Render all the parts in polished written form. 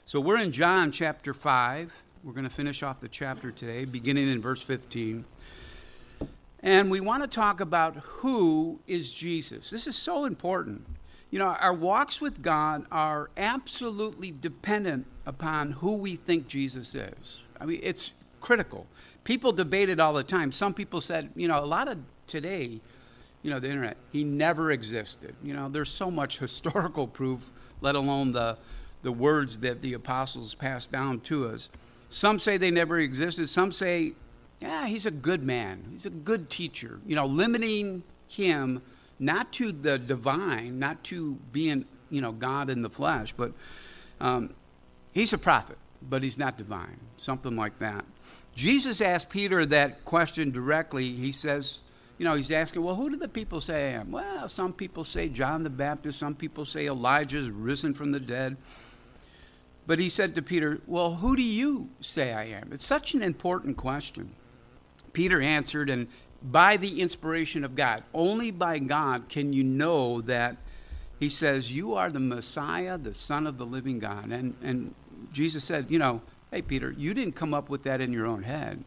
So we're in John chapter 5. We're going to finish off the chapter today, beginning in verse 15. And we want to talk about who is Jesus. This is so important. You know, our walks with God are absolutely dependent upon who we think Jesus is. I mean, it's critical. People debate it all the time. Some people said, you know, a lot of today, you know, the internet, he never existed. You know, there's so much historical proof, let alone the words that the apostles passed down to us. Some say they never existed. Some say, yeah, he's a good man. He's a good teacher. You know, limiting him not to the divine, not to being, you know, God in the flesh, but he's a prophet, but he's not divine, something like that. Jesus asked Peter that question directly. He says, you know, he's asking, well, who do the people say I am? Well, some people say John the Baptist. Some people say Elijah's risen from the dead. But he said to Peter, well, who do you say I am? It's such an important question. Peter answered, and by the inspiration of God, only by God can you know that he says, you are the Messiah, the Son of the living God. And Jesus said, you know, hey, Peter, you didn't come up with that in your own head.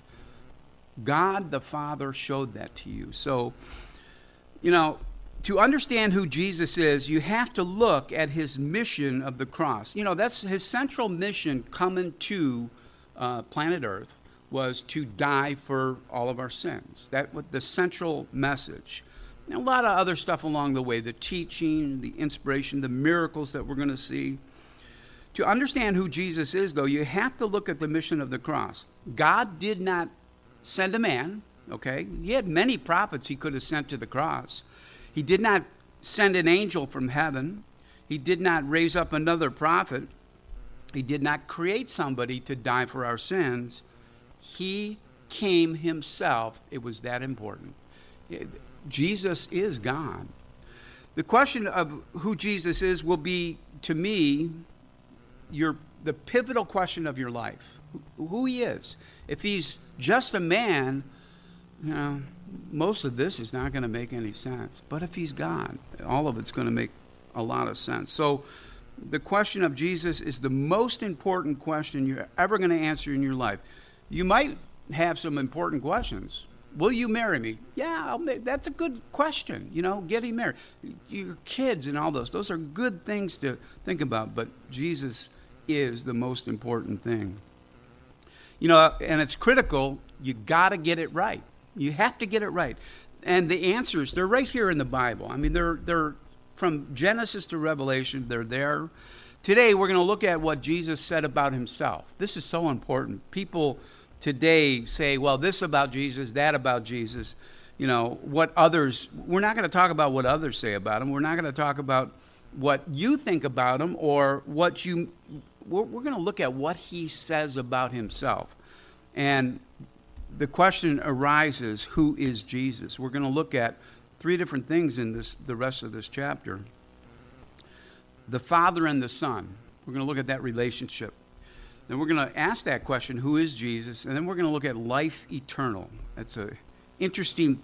God the Father showed that to you. So, you know, to understand who Jesus is, you have to look at his mission of the cross. You know, that's his central mission coming to planet Earth was to die for all of our sins. That was the central message. And a lot of other stuff along the way, the teaching, the inspiration, the miracles that we're going to see. To understand who Jesus is, though, you have to look at the mission of the cross. God did not send a man, okay? He had many prophets he could have sent to the cross. He did not send an angel from heaven. He did not raise up another prophet. He did not create somebody to die for our sins. He came himself. It was that important. Jesus is God. The question of who Jesus is will be, to me, the pivotal question of your life. Who he is. If he's just a man, you know, most of this is not going to make any sense. But if he's God, all of it's going to make a lot of sense. So the question of Jesus is the most important question you're ever going to answer in your life. You might have some important questions. Will you marry me? Yeah, that's a good question. You know, getting married. Your kids and all those are good things to think about. But Jesus is the most important thing. You know, and it's critical. You got to get it right. You have to get it right. And the answers, they're right here in the Bible. I mean, they're from Genesis to Revelation, they're there. Today, we're going to look at what Jesus said about himself. This is so important. People today say, well, this about Jesus, that about Jesus. You know, what others, we're not going to talk about what others say about him. We're not going to talk about what you think about him or we're going to look at what he says about himself. And the question arises, who is Jesus? We're going to look at three different things in the rest of this chapter. The Father and the Son. We're going to look at that relationship. Then we're going to ask that question, who is Jesus? And then we're going to look at life eternal. That's an interesting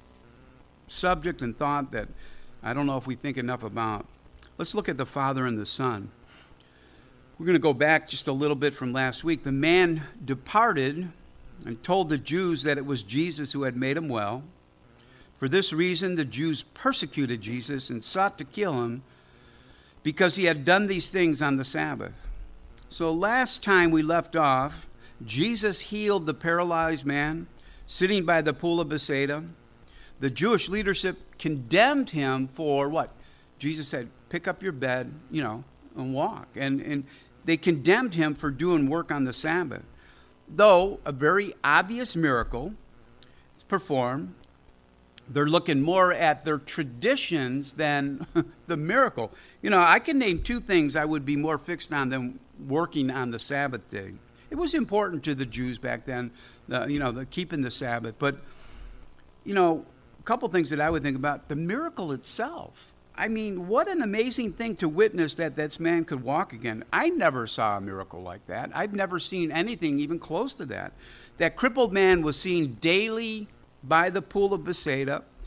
subject and thought that I don't know if we think enough about. Let's look at the Father and the Son. We're going to go back just a little bit from last week. The man departed and told the Jews that it was Jesus who had made him well. For this reason, the Jews persecuted Jesus and sought to kill him because he had done these things on the Sabbath. So last time we left off, Jesus healed the paralyzed man sitting by the pool of Bethesda. The Jewish leadership condemned him for what? Jesus said, pick up your bed, you know, and walk. And they condemned him for doing work on the Sabbath. Though a very obvious miracle is performed, they're looking more at their traditions than the miracle. You know, I can name two things I would be more fixed on than working on the Sabbath day. It was important to the Jews back then, the keeping the Sabbath. But, you know, a couple things that I would think about, the miracle itself. I mean, what an amazing thing to witness that this man could walk again. I never saw a miracle like that. I've never seen anything even close to that. That crippled man was seen daily by the pool of Bethesda.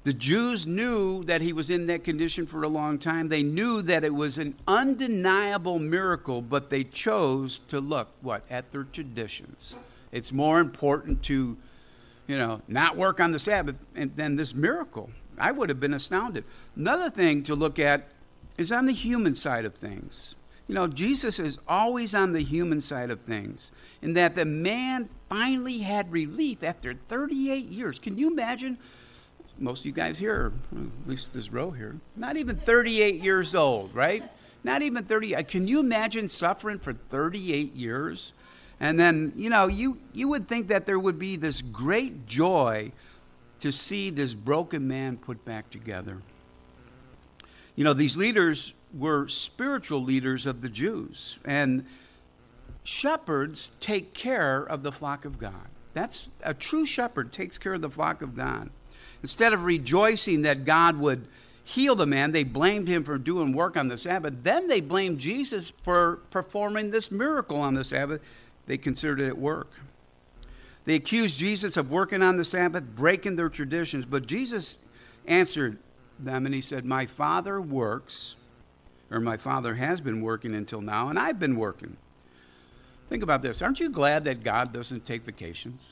The Jews knew that he was in that condition for a long time. They knew that it was an undeniable miracle, but they chose to look, at their traditions. It's more important to, not work on the Sabbath than this miracle. I would have been astounded. Another thing to look at is on the human side of things. Jesus is always on the human side of things, in that the man finally had relief after 38 years. Can you imagine? Most of you guys here, at least this row here, not even 38 years old, right? Not even 30. Can you imagine suffering for 38 years? And then, you would think that there would be this great joy to see this broken man put back together. These leaders were spiritual leaders of the Jews, and shepherds take care of the flock of God. That's a true shepherd takes care of the flock of God. Instead of rejoicing that God would heal the man, they blamed him for doing work on the Sabbath. Then they blamed Jesus for performing this miracle on the Sabbath. They considered it work. They accused Jesus of working on the Sabbath, breaking their traditions. But Jesus answered them and he said, my Father works, or my Father has been working until now, and I've been working. Think about this. Aren't you glad that God doesn't take vacations?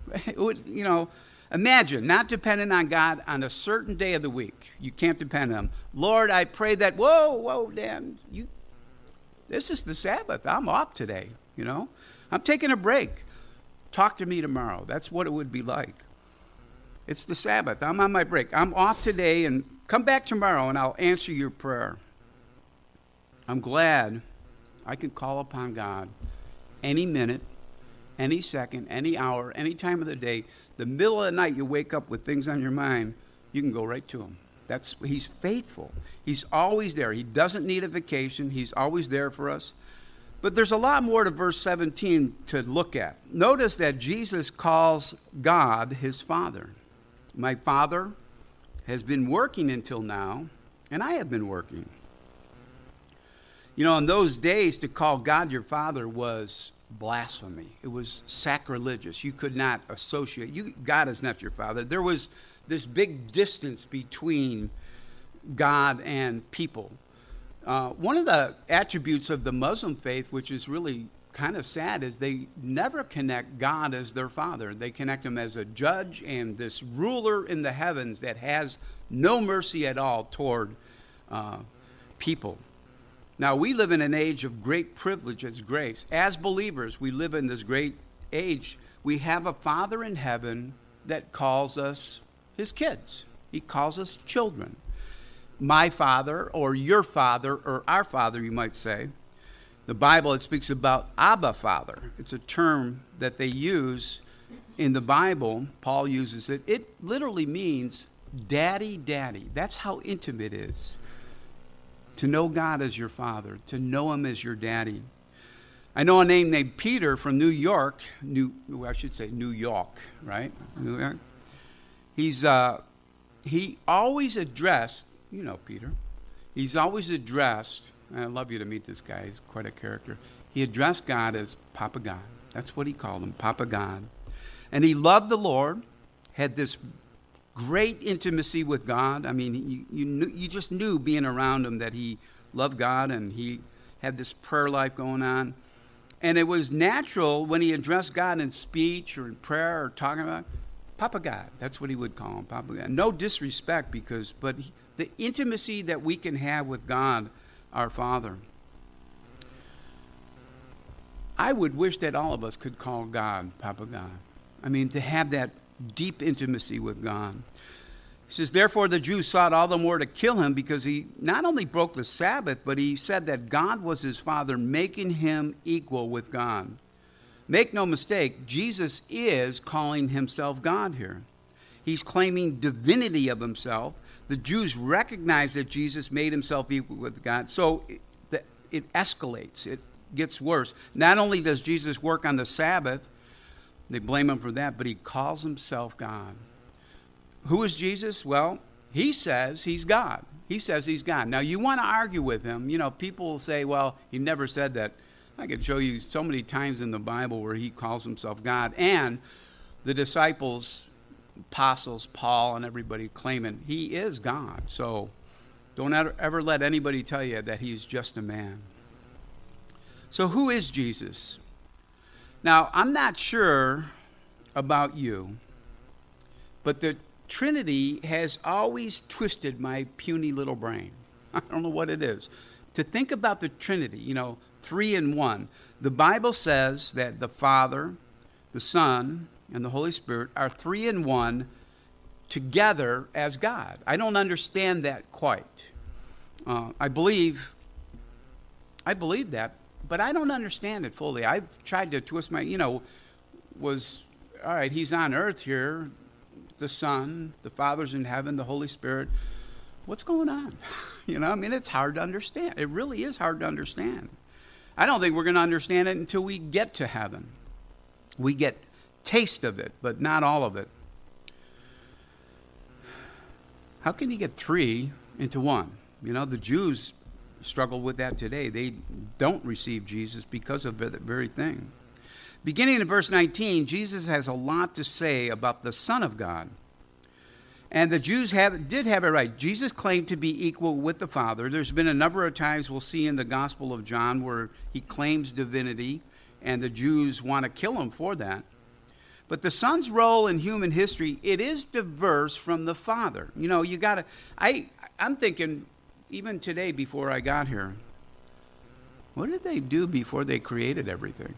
Imagine not depending on God on a certain day of the week. You can't depend on him. Lord, I pray that, whoa, Dan, this is the Sabbath. I'm off today, I'm taking a break. Talk to me tomorrow. That's what it would be like. It's the Sabbath. I'm on my break. I'm off today, and come back tomorrow, and I'll answer your prayer. I'm glad I can call upon God any minute, any second, any hour, any time of the day. The middle of the night, you wake up with things on your mind, you can go right to him. He's faithful. He's always there. He doesn't need a vacation. He's always there for us. But there's a lot more to verse 17 to look at. Notice that Jesus calls God his Father. My Father has been working until now, and I have been working. In those days, to call God your Father was blasphemy. It was sacrilegious. You could not associate. God is not your Father. There was this big distance between God and people. One of the attributes of the Muslim faith, which is really kind of sad, is they never connect God as their Father. They connect him as a judge and this ruler in the heavens that has no mercy at all toward people. Now, we live in an age of great privilege as grace. As believers, we live in this great age. We have a Father in heaven that calls us his kids. He calls us children. My Father, or your Father, or our Father, you might say. The Bible, it speaks about Abba Father. It's a term that they use in the Bible. Paul uses it. It literally means daddy, daddy. That's how intimate it is. To know God as your Father, to know him as your daddy. I know a name named Peter from New York, New York, right? New York. He always addressed, Peter. He's always addressed, and I'd love you to meet this guy. He's quite a character. He addressed God as Papa God. That's what he called him, Papa God. And he loved the Lord, had this great intimacy with God. I mean, you just knew being around him that he loved God and he had this prayer life going on. And it was natural when he addressed God in speech or in prayer or talking about Papa God. That's what he would call him, Papa God. No disrespect, but the intimacy that we can have with God, our Father. I would wish that all of us could call God Papa God. I mean, to have that deep intimacy with God. He says, therefore the Jews sought all the more to kill him because he not only broke the Sabbath, but he said that God was his Father, making him equal with God. Make no mistake, Jesus is calling himself God here. He's claiming divinity of himself. The Jews recognize that Jesus made himself equal with God. So it escalates. It gets worse. Not only does Jesus work on the Sabbath, they blame him for that, but he calls himself God. Who is Jesus? Well, he says he's God. He says he's God. Now, you want to argue with him. People will say, well, he never said that. I could show you so many times in the Bible where he calls himself God. And the disciples apostles, Paul and everybody claiming he is God. So don't ever let anybody tell you that he's just a man. So who is Jesus? Now, I'm not sure about you, but the Trinity has always twisted my puny little brain. I don't know what it is. To think about the Trinity, 3 in 1. The Bible says that the Father, the Son, and the Holy Spirit are 3 in 1 together as God. I don't understand that quite. I believe that, but I don't understand it fully. I've tried to twist my, all right, he's on earth here, the Son, the Father's in heaven, the Holy Spirit. What's going on? It's hard to understand. It really is hard to understand. I don't think we're going to understand it until we get to heaven. We get taste of it, but not all of it. How can you get 3 into 1? The Jews struggle with that today. They don't receive Jesus because of that very thing. Beginning in verse 19, Jesus has a lot to say about the Son of God. And the Jews did have it right. Jesus claimed to be equal with the Father. There's been a number of times we'll see in the Gospel of John where he claims divinity, and the Jews want to kill him for that. But the Son's role in human history, it is diverse from the Father. I'm thinking, even today before I got here, what did they do before they created everything?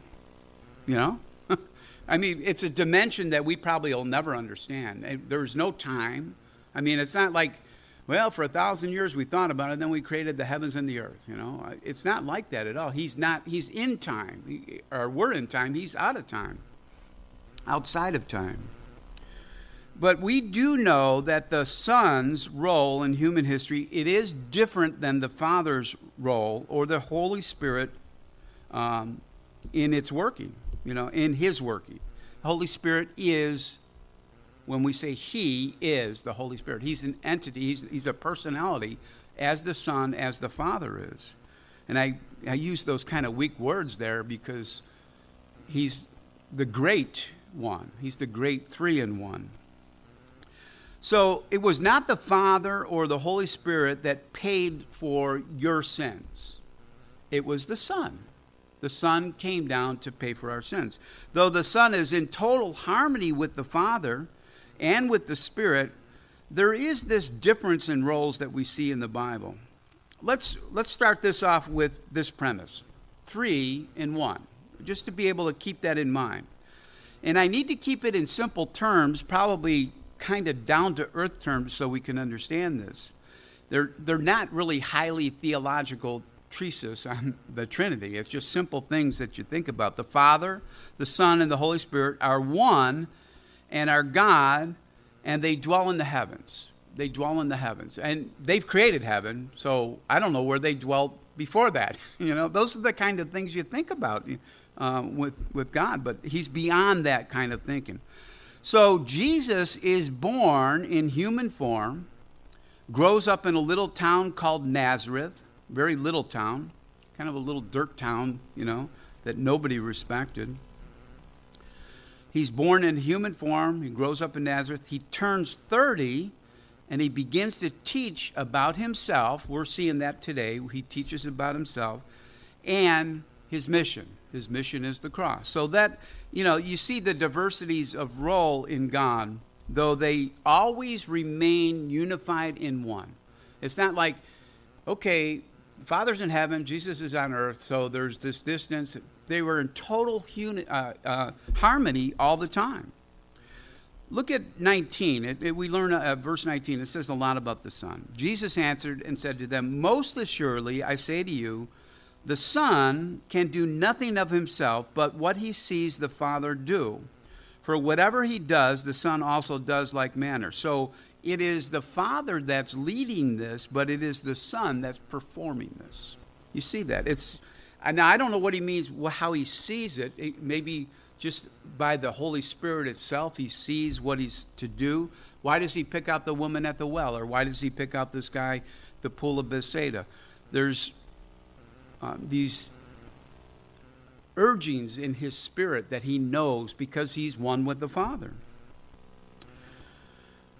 It's a dimension that we probably will never understand. There's no time. It's not like, for 1,000 years we thought about it, then we created the heavens and the earth. It's not like that at all. He's in time, or we're in time. He's out of time, outside of time. But we do know that the Son's role in human history, it is different than the Father's role or the Holy Spirit in its working. In his working. The Holy Spirit is, when we say he is the Holy Spirit, he's an entity, he's a personality as the Son, as the Father is. And I use those kind of weak words there because he's the great one. He's the great 3 in 1. So it was not the Father or the Holy Spirit that paid for your sins. It was the Son. The Son came down to pay for our sins. Though the Son is in total harmony with the Father and with the Spirit, there is this difference in roles that we see in the Bible. Let's start this off with this premise. 3 in 1. Just to be able to keep that in mind. And I need to keep it in simple terms, probably kind of down-to-earth terms so we can understand this. They're not really highly theological treatise on the Trinity. It's just simple things that you think about. The Father, the Son, and the Holy Spirit are one and are God, and they dwell in the heavens. They dwell in the heavens. And they've created heaven, so I don't know where they dwelt before that. Those are the kind of things you think about with God, but he's beyond that kind of thinking. So Jesus is born in human form, grows up in a little town called Nazareth, very little town, kind of a little dirt town, that nobody respected. He's born in human form. He grows up in Nazareth. He turns 30, and he begins to teach about himself. We're seeing that today. He teaches about himself and his mission. His mission is the cross. So that, you see the diversities of role in God, though they always remain unified in one. It's not like, okay, Father's in heaven, Jesus is on earth, so there's this distance. They were in total harmony all the time. Look at 19. We learn verse 19. It says a lot about the Son. Jesus answered and said to them, "Most assuredly, I say to you, the Son can do nothing of himself but what he sees the Father do. For whatever he does, the Son also does like manner." So it is the Father that's leading this, but it is the Son that's performing this. You see that? Now, I don't know what he means, how he sees it. Maybe just by the Holy Spirit itself, he sees what he's to do. Why does he pick out the woman at the well? Or why does he pick out this guy, the pool of Bethsaida? There's these urgings in his spirit that he knows because he's one with the Father.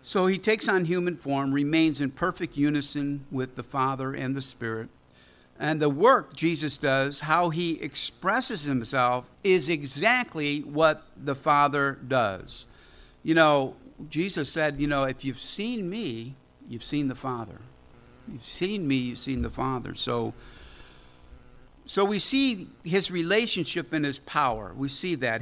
So he takes on human form, remains in perfect unison with the Father and the Spirit. And the work Jesus does, how he expresses himself, is exactly what the Father does. Jesus said, if you've seen me, you've seen the Father. You've seen me, you've seen the Father. So we see his relationship and his power. We see that.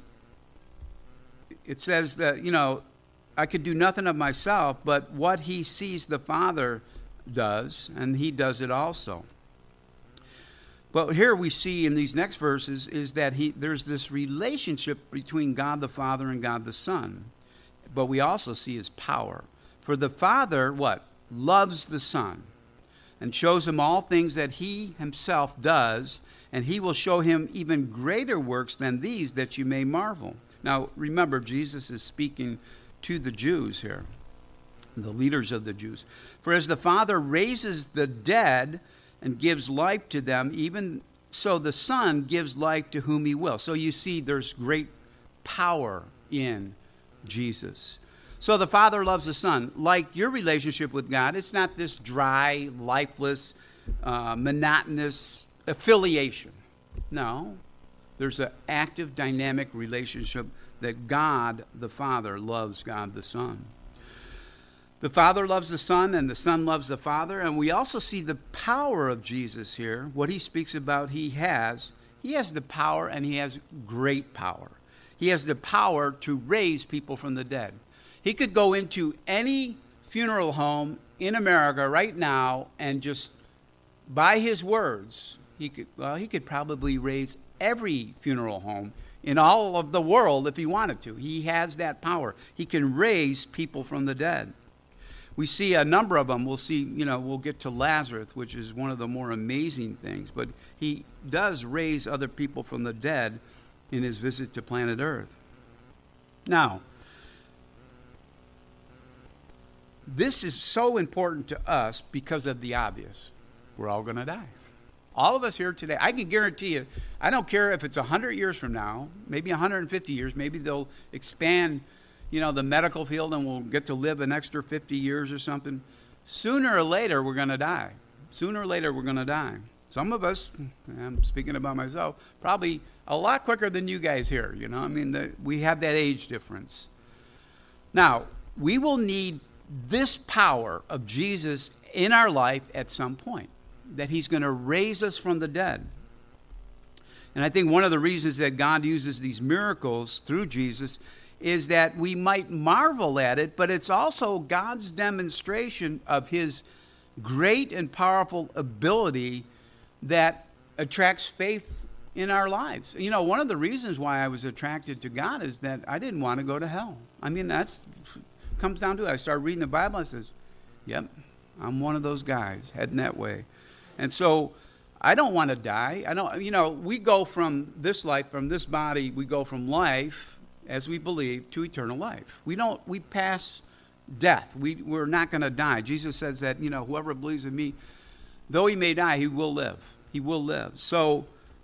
It says that, I could do nothing of myself, but what he sees the Father does, and he does it also. But here we see in these next verses is that there's this relationship between God the Father and God the Son. But we also see his power. For the Father, what? Loves the Son and shows him all things that he himself does, and he will show him even greater works than these, that you may marvel. Now, remember, Jesus is speaking to the Jews here, the leaders of the Jews. For as the Father raises the dead and gives life to them, even so the Son gives life to whom he will. So you see there's great power in Jesus. So the Father loves the Son. Like your relationship with God, it's not this dry, lifeless, monotonous affiliation. No, there's an active, dynamic relationship that God the Father loves God the Son. The Father loves the Son, and the Son loves the Father. And we also see the power of Jesus here. What he speaks about, he has the power, and he has great power. He has the power to raise people from the dead. He could go into any funeral home in America right now and just, by his words, he could probably raise every funeral home in all of the world if he wanted to. He has that power. He can raise people from the dead. We see a number of them. We'll see, we'll get to Lazarus, which is one of the more amazing things. But he does raise other people from the dead in his visit to planet Earth. Now, this is so important to us because of the obvious. We're all going to die. All of us here today, I can guarantee you, I don't care if it's 100 years from now, maybe 150 years, maybe they'll expand, the medical field and we'll get to live an extra 50 years or something. Sooner or later, we're going to die. Sooner or later, we're going to die. Some of us, I'm speaking about myself, probably a lot quicker than you guys here, we have that age difference. Now, we will need this power of Jesus in our life at some point, that he's going to raise us from the dead. And I think one of the reasons that God uses these miracles through Jesus is that we might marvel at it, but it's also God's demonstration of his great and powerful ability that attracts faith in our lives. One of the reasons why I was attracted to God is that I didn't want to go to hell. That's comes down to it. I started reading the Bible and I says, yep, I'm one of those guys heading that way. And so I don't want to die. We go from this life, from this body, we go from life, as we believe, to eternal life. We pass death. We're not going to die. Jesus says that, whoever believes in me, though he may die, he will live. He will live. So,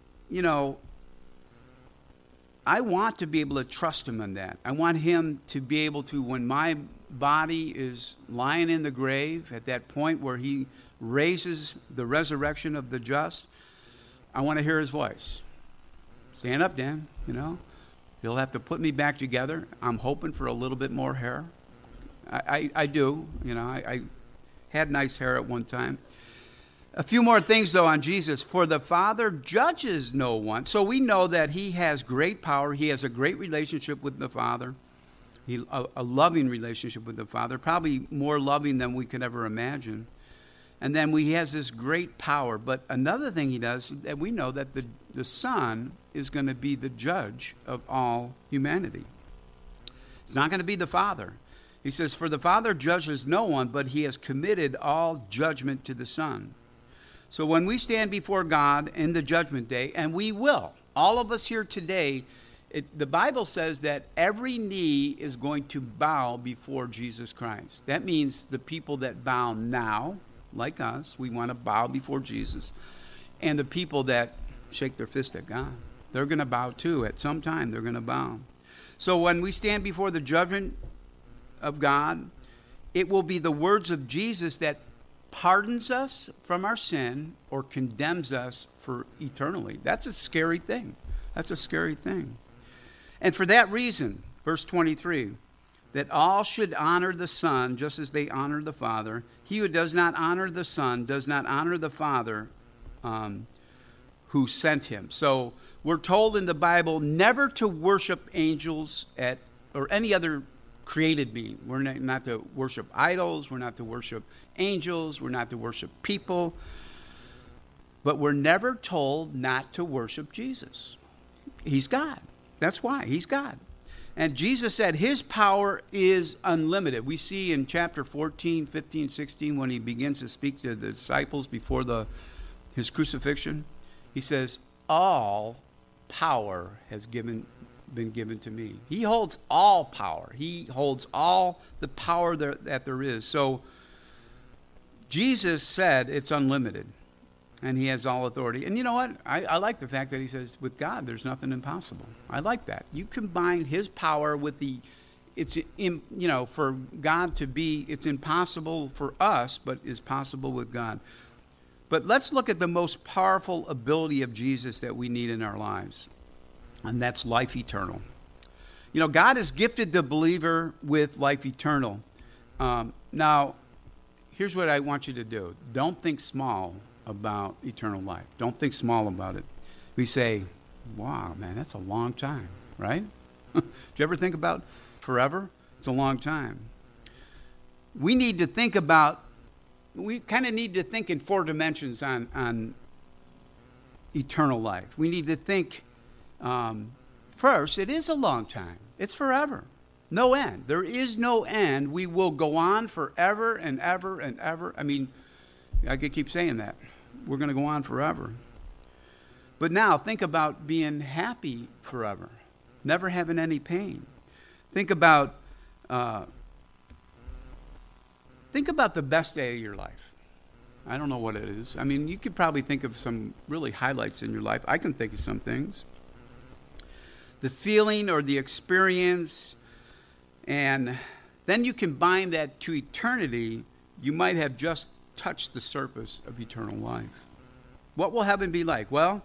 I want to be able to trust him in that. I want him to be able to, when my body is lying in the grave, at that point where he raises the resurrection of the just, I want to hear his voice. Stand up, Dan, He'll have to put me back together. I'm hoping for a little bit more hair. I do. I had nice hair at one time. A few more things, though, on Jesus. For the Father judges no one. So we know that he has great power. He has a great relationship with the Father, a loving relationship with the Father, probably more loving than we could ever imagine. And then he has this great power. But another thing he does, that we know that the Son is going to be the judge of all humanity. It's not going to be the Father. He says, for the Father judges no one, but he has committed all judgment to the Son. So when we stand before God in the judgment day, and we will, all of us here today, the Bible says that every knee is going to bow before Jesus Christ. That means the people that bow now, like us, we want to bow before Jesus. And the people that shake their fist at God, they're going to bow too. At some time, they're going to bow. So when we stand before the judgment of God, it will be the words of Jesus that pardons us from our sin or condemns us for eternally. That's a scary thing. That's a scary thing. And for that reason, verse 23, that all should honor the Son just as they honor the Father. He who does not honor the Son does not honor the Father who sent him. So we're told in the Bible never to worship angels or any other created being. We're not to worship idols. We're not to worship angels. We're not to worship people. But we're never told not to worship Jesus. He's God. That's why. He's God. And Jesus said his power is unlimited. We see in chapter 14, 15, 16, when he begins to speak to the disciples before his crucifixion, he says, all power has been given to me. He holds all power. He holds all the power that there is. So Jesus said it's unlimited, and he has all authority. And you know what? I like the fact that he says, with God, there's nothing impossible. I like that. You combine his power with for God to be, it's impossible for us, but is possible with God. But let's look at the most powerful ability of Jesus that we need in our lives, and that's life eternal. You know, God has gifted the believer with life eternal. Now, here's what I want you to do. Don't think small about eternal life. Don't think small about it. We say, wow, man, that's a long time, right? Did you ever think about forever? It's a long time. We need to think about, we kind of need to think in 4 dimensions on eternal life. We need to think, first, it is a long time. It's forever. No end. There is no end. We will go on forever and ever and ever. I mean, I could keep saying that. We're going to go on forever. But now, think about being happy forever, never having any pain. Think about the best day of your life. I don't know what it is. I mean, you could probably think of some really highlights in your life. I can think of some things. The feeling or the experience, and then you combine that to eternity, you might have just touched the surface of eternal life. What will heaven be like? Well,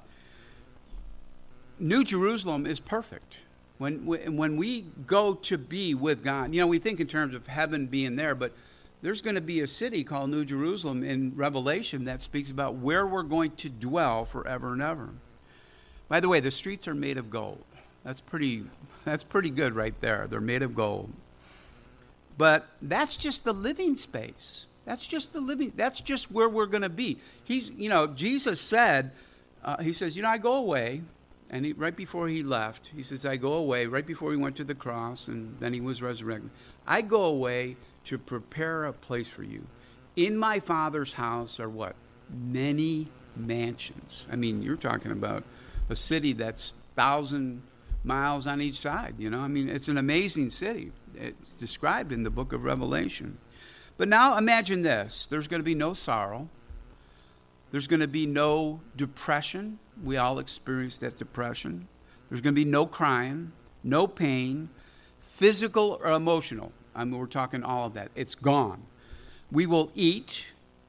New Jerusalem is perfect. When we go to be with God, you know, we think in terms of heaven being there, but there's going to be a city called New Jerusalem in Revelation that speaks about where we're going to dwell forever and ever. By the way, the streets are made of gold. That's pretty good right there. They're made of gold. But that's just the living space. That's just where we're going to be. Jesus said, he says, I go away. And right before he left, he says, I go away, right before he went to the cross, and then he was resurrected. I go away to prepare a place for you. In my Father's house are what? Many mansions. I mean, you're talking about a city that's 1,000 miles on each side, I mean, it's an amazing city. It's described in the book of Revelation. But now imagine this. There's going to be no sorrow. There's going to be no depression. We all experience that depression. There's going to be no crying, no pain, physical or emotional. I mean, we're talking all of that. It's gone. We will eat.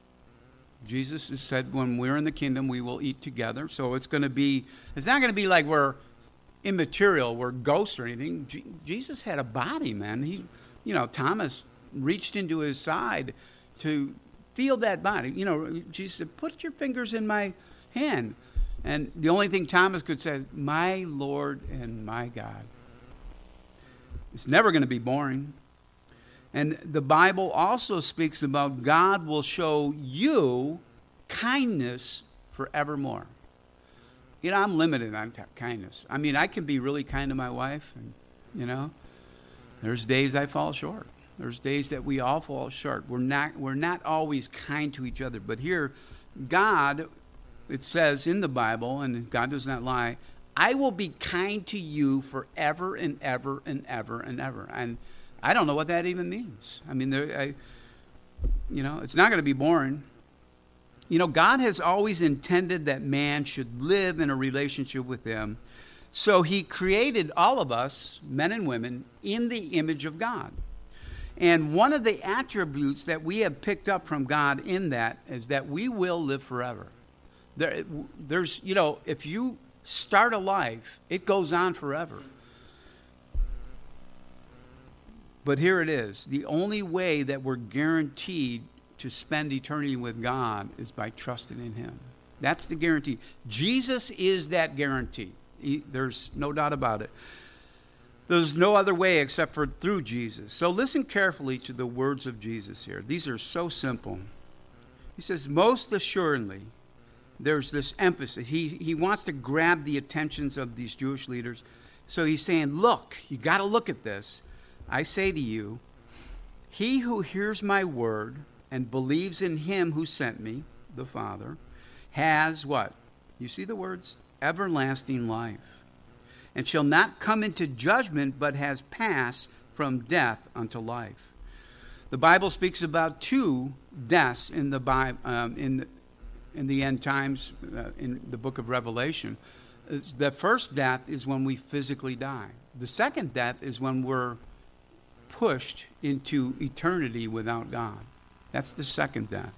Jesus has said when we're in the kingdom, we will eat together. So it's not going to be like we're immaterial, we're ghosts or anything. Jesus had a body, man. Thomas reached into his side to feel that body. Jesus said, put your fingers in my hand. And the only thing Thomas could say, my Lord and my God. It's never going to be boring. And the Bible also speaks about God will show you kindness forevermore. I'm limited on kindness. I mean, I can be really kind to my wife, and, there's days I fall short. There's days that we all fall short. We're not always kind to each other. But here, God, it says in the Bible, and God does not lie, I will be kind to you forever and ever and ever and ever. And I don't know what that even means. I mean, it's not going to be boring. God has always intended that man should live in a relationship with him. So he created all of us, men and women, in the image of God. And one of the attributes that we have picked up from God in that is that we will live forever. There's, if you start a life, it goes on forever. But here it is. The only way that we're guaranteed to spend eternity with God is by trusting in him. That's the guarantee. Jesus is that guarantee. There's no doubt about it. There's no other way except for through Jesus. So listen carefully to the words of Jesus here. These are so simple. He says, most assuredly, there's this emphasis. He wants to grab the attentions of these Jewish leaders. So he's saying, look, you got to look at this. I say to you, he who hears my word and believes in him who sent me, the Father, has what? You see the words? Everlasting life, and shall not come into judgment, but has passed from death unto life. The Bible speaks about two deaths in the Bible, in the end times, in the book of Revelation. The first death is when we physically die. The second death is when we're pushed into eternity without God. That's the second death.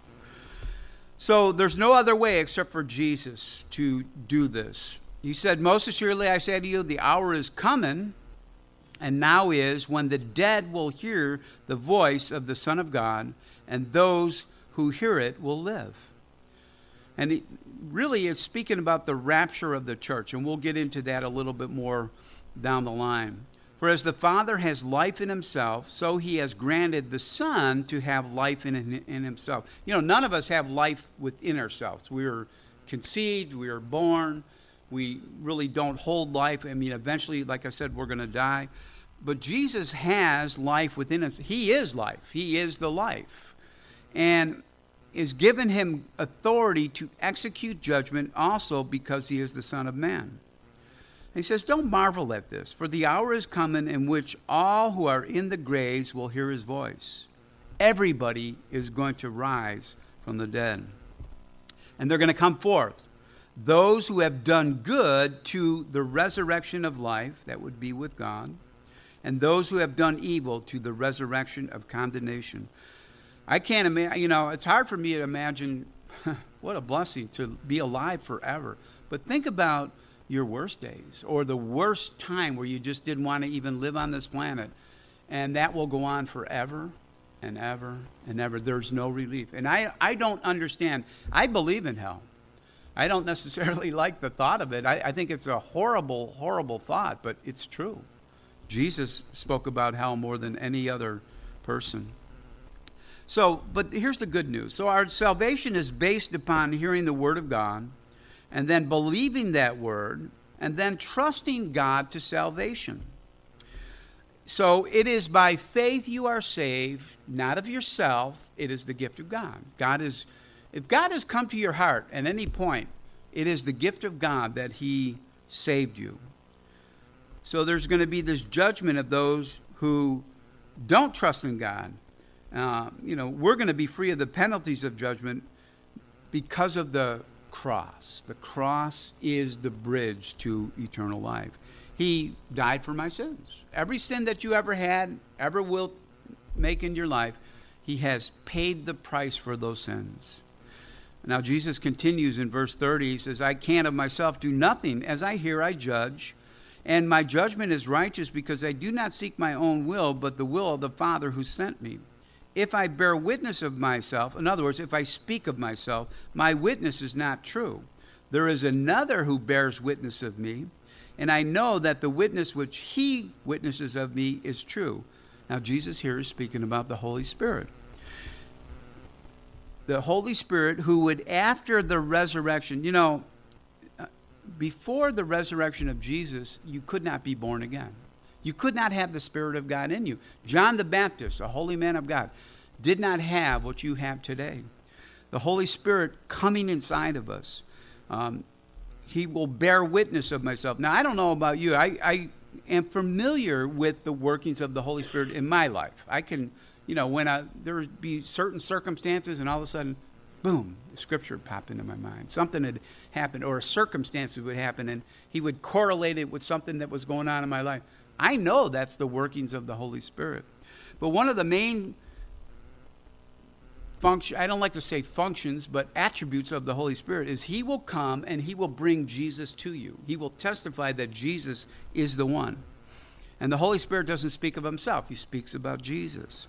So there's no other way except for Jesus to do this. He said, most assuredly I say to you, the hour is coming, and now is, when the dead will hear the voice of the Son of God, and those who hear it will live. And really it's speaking about the rapture of the church, and we'll get into that a little bit more down the line. For as the Father has life in himself, so he has granted the Son to have life in himself. None of us have life within ourselves. We are conceived, we are born, we really don't hold life. Eventually, like I said, we're going to die. But Jesus has life within us. He is life. He is the life. And is given him authority to execute judgment also because he is the Son of Man. He says, don't marvel at this, for the hour is coming in which all who are in the graves will hear his voice. Everybody is going to rise from the dead. And they're going to come forth. Those who have done good to the resurrection of life, that would be with God, and those who have done evil to the resurrection of condemnation. I can't imagine, it's hard for me to imagine what a blessing to be alive forever. But think about your worst days, or the worst time where you just didn't want to even live on this planet, and that will go on forever and ever and ever. There's no relief. And I don't understand. I believe in hell. I don't necessarily like the thought of it. I think it's a horrible, horrible thought, but it's true. Jesus spoke about hell more than any other person. But here's the good news. So our salvation is based upon hearing the word of God, and then believing that word, and then trusting God to salvation. So it is by faith you are saved, not of yourself. It is the gift of God. If God has come to your heart at any point, it is the gift of God that he saved you. So there's going to be this judgment of those who don't trust in God. We're going to be free of the penalties of judgment because of the cross. The cross is the bridge to eternal life. He died for my sins. Every sin that you ever had, ever will make in your life, he has paid the price for those sins. Now Jesus continues in verse 30. He says, I can of myself do nothing. As I hear, I judge. And my judgment is righteous, because I do not seek my own will, but the will of the Father who sent me. If I bear witness of myself, in other words, if I speak of myself, my witness is not true. There is another who bears witness of me, and I know that the witness which he witnesses of me is true. Now, Jesus here is speaking about the Holy Spirit. The Holy Spirit who would, after the resurrection, before the resurrection of Jesus, you could not be born again. You could not have the Spirit of God in you. John the Baptist, a holy man of God, did not have what you have today. The Holy Spirit coming inside of us. He will bear witness of myself. Now, I don't know about you. I am familiar with the workings of the Holy Spirit in my life. I can, when there would be certain circumstances, and all of a sudden, boom, the scripture would pop into my mind. Something had happened, or a circumstance would happen, and he would correlate it with something that was going on in my life. I know that's the workings of the Holy Spirit. But one of the main function, I don't like to say functions, but attributes of the Holy Spirit is he will come and he will bring Jesus to you. He will testify that Jesus is the one. And the Holy Spirit doesn't speak of himself. He speaks about Jesus.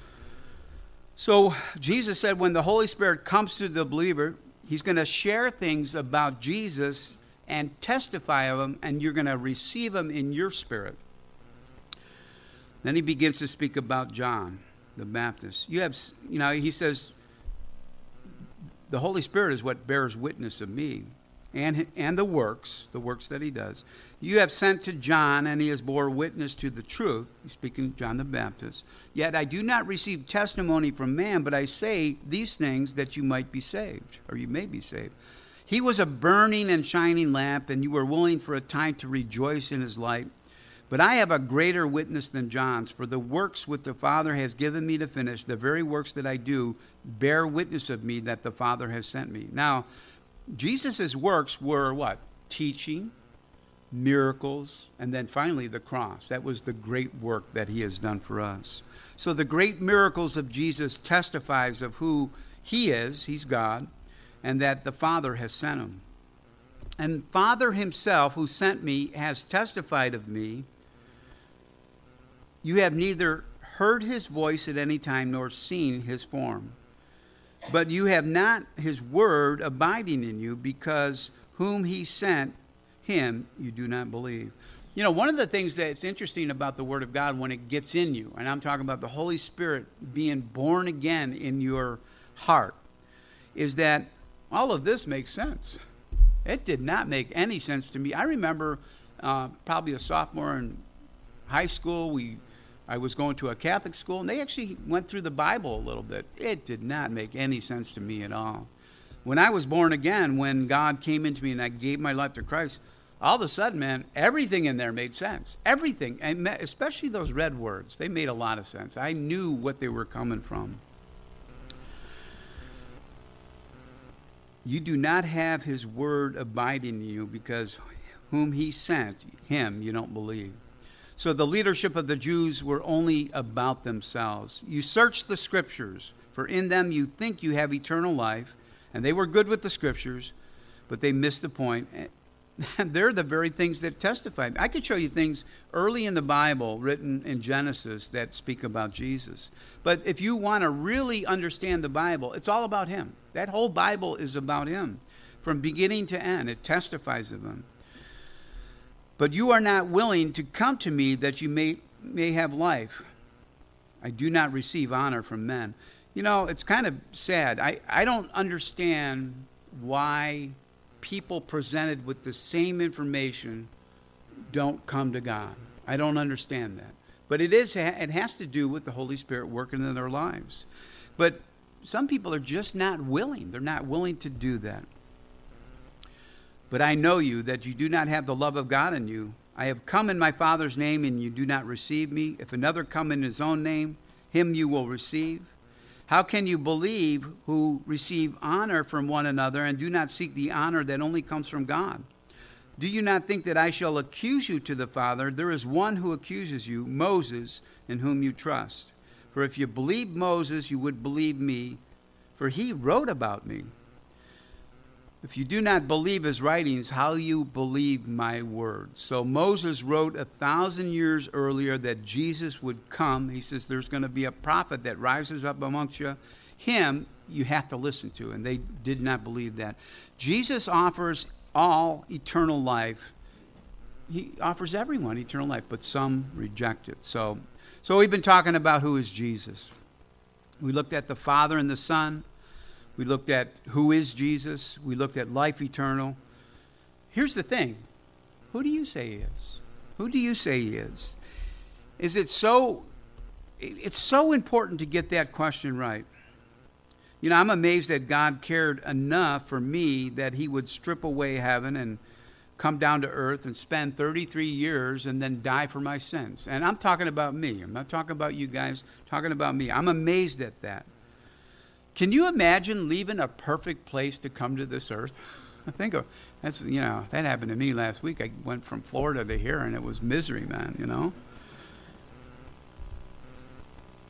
So Jesus said when the Holy Spirit comes to the believer, he's going to share things about Jesus and testify of him, and you're going to receive him in your spirit. Then he begins to speak about John the Baptist. He says, the Holy Spirit is what bears witness of me and the works that he does. You have sent to John, and he has bore witness to the truth. He's speaking of John the Baptist. Yet I do not receive testimony from man, but I say these things that you might be saved, or you may be saved. He was a burning and shining lamp, and you were willing for a time to rejoice in his light. But I have a greater witness than John's, for the works which the Father has given me to finish, the very works that I do, bear witness of me that the Father has sent me. Now, Jesus' works were what? Teaching, miracles, and then finally the cross. That was the great work that he has done for us. So the great miracles of Jesus testifies of who he is, he's God, and that the Father has sent him. And Father himself, who sent me, has testified of me. You have neither heard his voice at any time nor seen his form. But you have not his word abiding in you, because whom he sent, him you do not believe. You know, one of the things that's interesting about the Word of God when it gets in you, and I'm talking about the Holy Spirit being born again in your heart, is that all of this makes sense. It did not make any sense to me. I remember probably a sophomore in high school, I was going to a Catholic school, and they actually went through the Bible a little bit. It did not make any sense to me at all. When I was born again, when God came into me and I gave my life to Christ, all of a sudden, man, everything in there made sense. Everything, and especially those red words, they made a lot of sense. I knew what they were coming from. You do not have his word abiding in you, because whom he sent, him you don't believe. So the leadership of the Jews were only about themselves. You search the scriptures, for in them you think you have eternal life, and they were good with the scriptures, but they missed the point. And they're the very things that testify. I could show you things early in the Bible written in Genesis that speak about Jesus. But if you want to really understand the Bible, it's all about him. That whole Bible is about him. From beginning to end, it testifies of him. But you are not willing to come to me that you may have life. I do not receive honor from men. You know, it's kind of sad. I don't understand why people presented with the same information don't come to God. I don't understand that. But it has to do with the Holy Spirit working in their lives. But some people are just not willing. They're not willing to do that. But I know you, that you do not have the love of God in you. I have come in my Father's name, and you do not receive me. If another come in his own name, him you will receive. How can you believe who receive honor from one another and do not seek the honor that only comes from God? Do you not think that I shall accuse you to the Father? There is one who accuses you, Moses, in whom you trust. For if you believed Moses, you would believe me, for he wrote about me. If you do not believe his writings, how you believe my words? So Moses wrote 1,000 years earlier that Jesus would come. He says there's going to be a prophet that rises up amongst you. Him you have to listen to, and they did not believe that. Jesus offers all eternal life. He offers everyone eternal life, but some reject it. So we've been talking about who is Jesus. We looked at the Father and the Son. We looked at who is Jesus. We looked at life eternal. Here's the thing. Who do you say he is? Who do you say he is? It's so important to get that question right. You know, I'm amazed that God cared enough for me that he would strip away heaven and come down to earth and spend 33 years and then die for my sins. And I'm talking about me. I'm not talking about you guys. I'm talking about me. I'm amazed at that. Can you imagine leaving a perfect place to come to this earth? Think of that happened to me last week. I went from Florida to here, and it was misery, man. You know.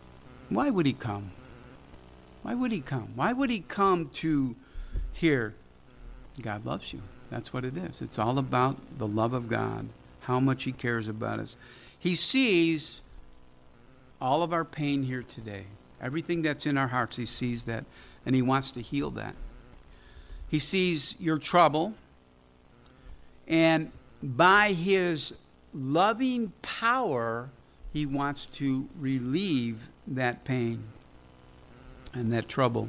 Why would he come? Why would he come? Why would he come to here? God loves you. That's what it is. It's all about the love of God, how much he cares about us. He sees all of our pain here today. Everything that's in our hearts, he sees that, and he wants to heal that. He sees your trouble, and by his loving power, he wants to relieve that pain and that trouble.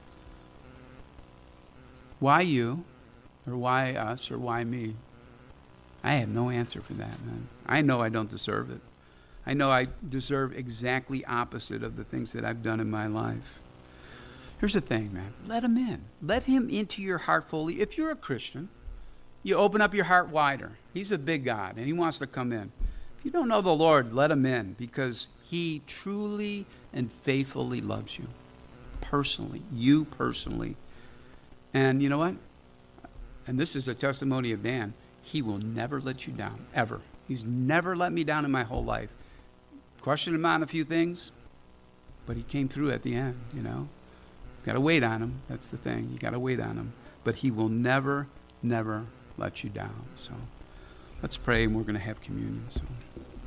Why you? Or why us? Or why me? I have no answer for that, man. I know I don't deserve it. I know I deserve exactly opposite of the things that I've done in my life. Here's the thing, man. Let him in. Let him into your heart fully. If you're a Christian, you open up your heart wider. He's a big God, and he wants to come in. If you don't know the Lord, let him in, because he truly and faithfully loves you. Personally. You personally. And you know what? And this is a testimony of Dan. He will never let you down, ever. He's never let me down in my whole life. Questioned him on a few things, but he came through at the end, you know. Got to wait on him. That's the thing. You got to wait on him. But he will never, never let you down. So let's pray, and we're going to have communion. So.